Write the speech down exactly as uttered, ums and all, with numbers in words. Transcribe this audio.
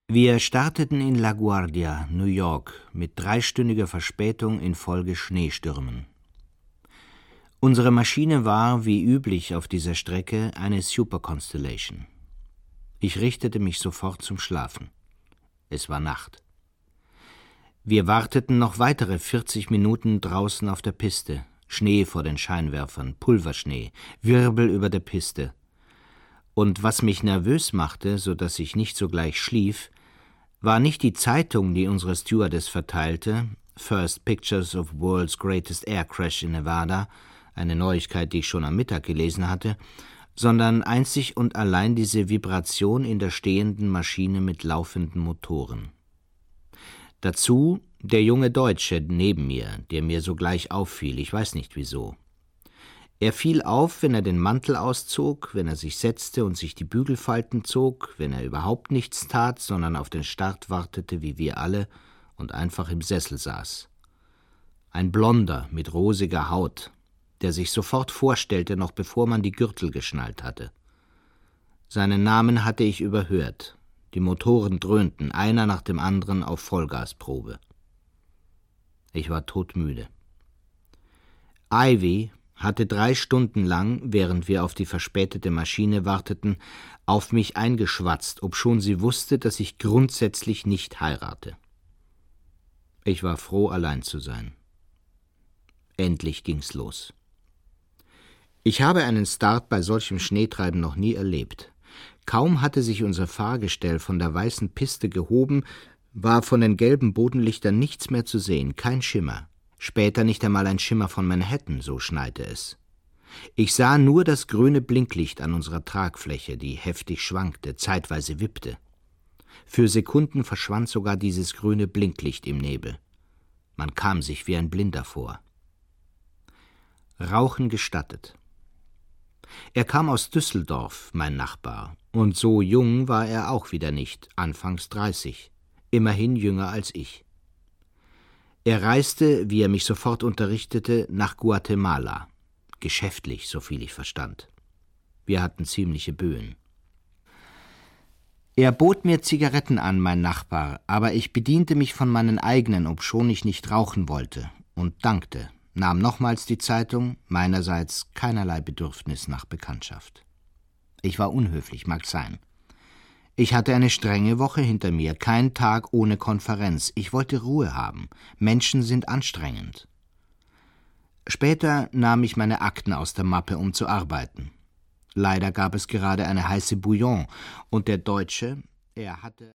Wir starteten in LaGuardia, New York, mit dreistündiger Verspätung infolge Schneestürmen. Unsere Maschine war, wie üblich auf dieser Strecke, eine Super Constellation. Ich richtete mich sofort zum Schlafen. Es war Nacht. Wir warteten noch weitere vierzig Minuten draußen auf der Piste. Schnee vor den Scheinwerfern, Pulverschnee, Wirbel über der Piste. Und was mich nervös machte, so dass ich nicht sogleich schlief, war nicht die Zeitung, die unsere Stewardess verteilte, First Pictures of World's Greatest Air Crash in Nevada, eine Neuigkeit, die ich schon am Mittag gelesen hatte, sondern einzig und allein diese Vibration in der stehenden Maschine mit laufenden Motoren. Dazu der junge Deutsche neben mir, der mir sogleich auffiel, ich weiß nicht wieso. Er fiel auf, wenn er den Mantel auszog, wenn er sich setzte und sich die Bügelfalten zog, wenn er überhaupt nichts tat, sondern auf den Start wartete, wie wir alle, und einfach im Sessel saß. Ein Blonder mit rosiger Haut, der sich sofort vorstellte, noch bevor man die Gürtel geschnallt hatte. Seinen Namen hatte ich überhört. Die Motoren dröhnten, einer nach dem anderen auf Vollgasprobe. Ich war todmüde. Ivy hatte drei Stunden lang, während wir auf die verspätete Maschine warteten, auf mich eingeschwatzt, obschon sie wusste, dass ich grundsätzlich nicht heirate. Ich war froh, allein zu sein. Endlich ging's los. Ich habe einen Start bei solchem Schneetreiben noch nie erlebt. Kaum hatte sich unser Fahrgestell von der weißen Piste gehoben, war von den gelben Bodenlichtern nichts mehr zu sehen, kein Schimmer. Später nicht einmal ein Schimmer von Manhattan, so schneite es. Ich sah nur das grüne Blinklicht an unserer Tragfläche, die heftig schwankte, zeitweise wippte. Für Sekunden verschwand sogar dieses grüne Blinklicht im Nebel. Man kam sich wie ein Blinder vor. Rauchen gestattet. Er kam aus Düsseldorf, mein Nachbar, und so jung war er auch wieder nicht, anfangs dreißig, immerhin jünger als ich. Er reiste, wie er mich sofort unterrichtete, nach Guatemala, geschäftlich, soviel ich verstand. Wir hatten ziemliche Böen. Er bot mir Zigaretten an, mein Nachbar, aber ich bediente mich von meinen eigenen, obschon ich nicht rauchen wollte, und dankte, nahm nochmals die Zeitung, meinerseits keinerlei Bedürfnis nach Bekanntschaft. Ich war unhöflich, mag sein. Ich hatte eine strenge Woche hinter mir, kein Tag ohne Konferenz. Ich wollte Ruhe haben. Menschen sind anstrengend. Später nahm ich meine Akten aus der Mappe, um zu arbeiten. Leider gab es gerade eine heiße Bouillon, und der Deutsche, er hatte